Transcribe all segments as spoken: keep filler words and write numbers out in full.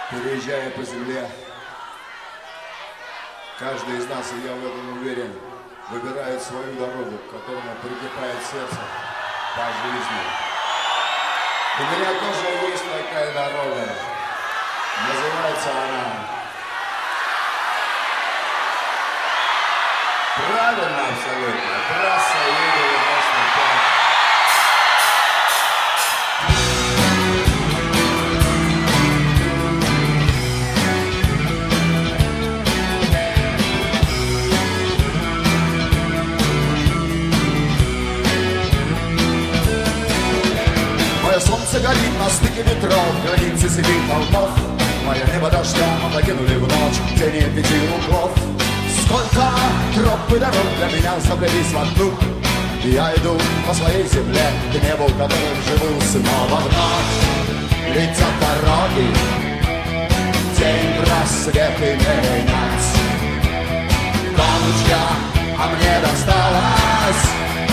Переезжая по земле, каждый из нас, и я в этом уверен, выбирает свою дорогу, к которому прикипает сердце по жизни. У меня тоже есть такая дорога. Называется она... Правильно, абсолютно. Трасса Ю-девяносто пять. Солнце горит на стыке ветров, границы семи холмов. Мое небо дождем покинули в ночь тени пяти углов. Сколько троп и дорог для меня заплелись в одну. Я иду по своей земле, к небу, в котором живу снова в ночь. Летят дороги, день рассвет и менять. Коночка, а мне досталась.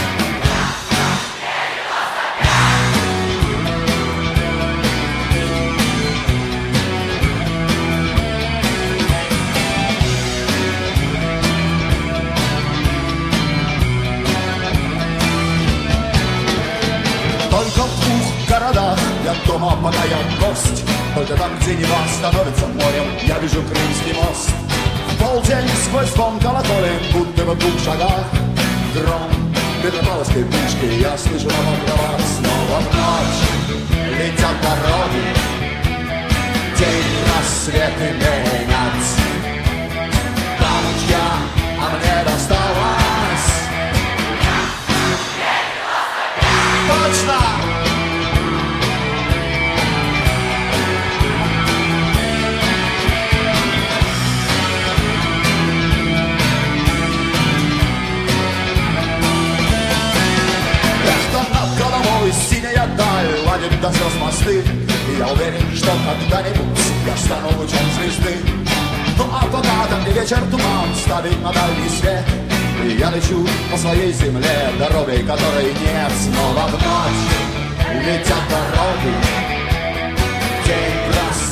Только в двух городах я дома, пока я гость. Только там, где Нева становится морем, я вижу Крымский мост. В полдень сквозь звон колоколен, будто в двух шагах. Гром Петропавловской пушки я слышу на покровах. Снова в ночь летят дороги, день рассвет и менять. Дамочка, а мне досталась. Точно! Эхо над головой, синяя даль, ладит до слез мосты. И я уверен, что когда-нибудь я стану лучом звезды. Ну а пока там, где вечер туман ставит на дальний свет, и я лечу по своей земле, дорогой которой нет. Снова в ночь летят дороги, день красный.